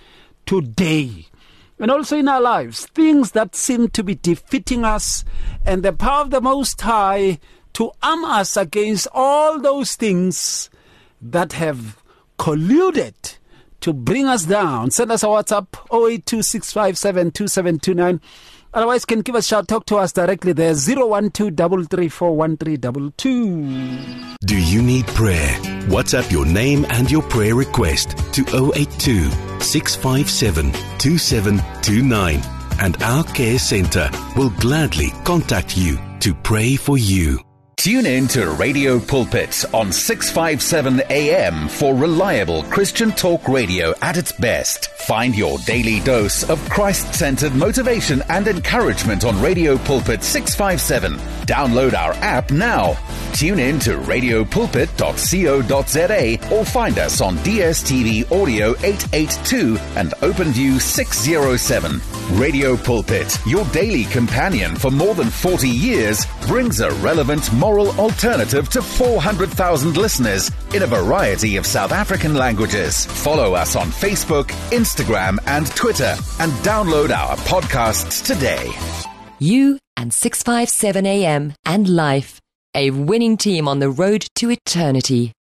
today. And also in our lives, things that seem to be defeating us, and the power of the Most High to arm us against all those things that have colluded to bring us down. Send us a WhatsApp, zero eight two six five seven two seven two nine. Otherwise, can give us a shout, talk to us directly there, zero one two three three four one three two two. Do you need prayer? WhatsApp your name and your prayer request to zero eight two six five seven two seven two nine, and our care center will gladly contact you to pray for you. Tune in to Radio Pulpit on six fifty-seven A M for reliable Christian talk radio at its best. Find your daily dose of Christ-centered motivation and encouragement on Radio Pulpit six fifty-seven. Download our app now. Tune in to radio pulpit dot co dot za or find us on D S T V Audio eight eighty-two and OpenView six oh seven. Radio Pulpit, your daily companion for more than forty years, brings a relevant moral alternative to four hundred thousand listeners in a variety of South African languages. Follow us on Facebook, Instagram, and Twitter, and download our podcasts today. You and six fifty-seven A M and Life, a winning team on the road to eternity.